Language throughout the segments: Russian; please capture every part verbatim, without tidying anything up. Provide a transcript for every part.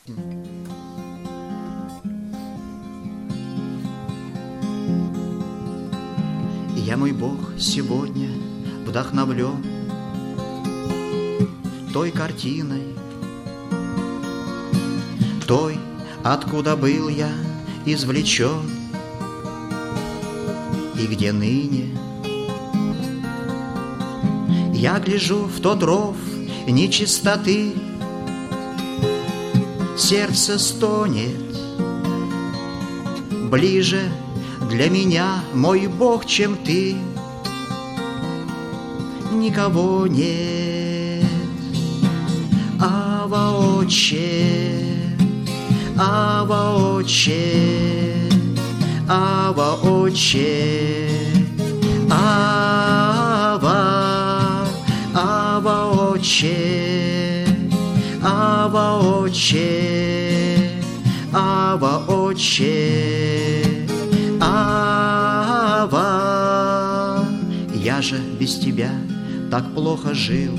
Я, мой Бог, сегодня вдохновлен той картиной, той, откуда был я извлечен, и где ныне я гляжу в тот ров нечистоты, сердце стонет. Ближе для меня, мой Бог, чем ты, никого нет. Ава, Отче, Ава, Отче, Ава, Отче, Ава, Ава, Отче, Ава, Отче, Ава, Отче, Ава. Я же без тебя так плохо жил,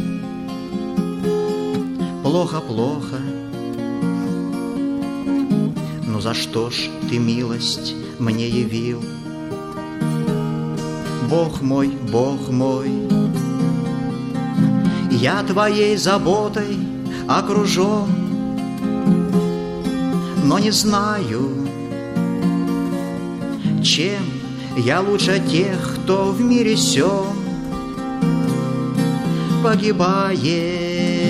плохо-плохо. Ну за что ж ты милость мне явил? Бог мой, Бог мой, я твоей заботой окружен, но не знаю, чем я лучше тех, кто в мире сём погибает.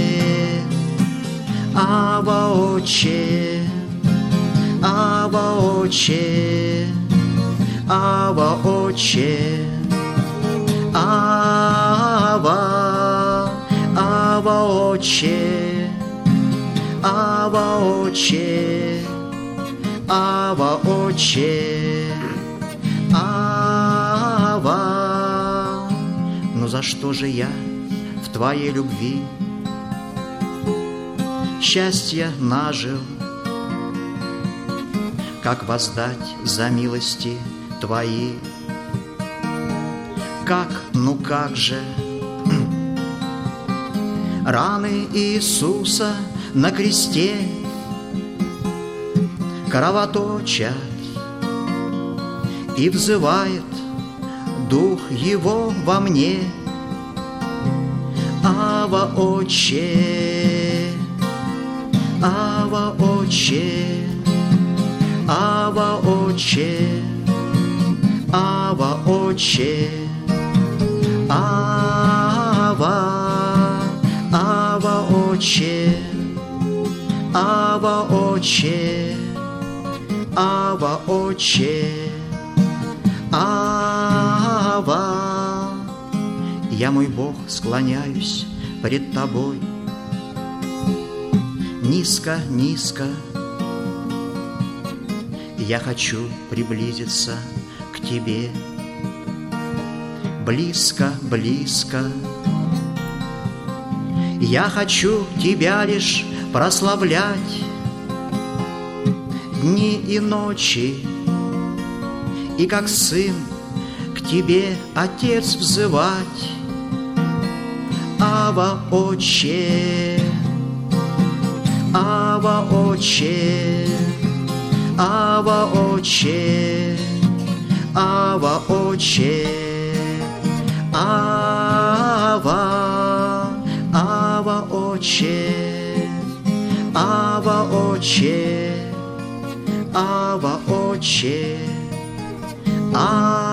Ава, Отче, Ава, Отче, Ава, Отче, Ава, Ава, Отче, Ава, Отче, Ава, Отче, Ава. Ну за что же я в твоей любви счастье нажил? Как воздать за милости твои? Как, ну как же? Раны Иисуса на кресте кровоточат, и взывает Дух Его во мне. Ава, Отче, Ава, Отче, Ава, Отче, Ава, Отче, Ава, Ава, Отче, Ава, Отче, Ава, Отче, Ава. Я, мой Бог, склоняюсь пред тобой низко, низко. Я хочу приблизиться к тебе близко, близко. Я хочу тебя лишь прославлять дни и ночи, и как сын к тебе, Отец, взывать. Ава, Отче, Ава, Отче, Ава, Отче, Ава, Отче, Ава, Ава, Отче, Ава, Отче, Ава, Отче, Ава.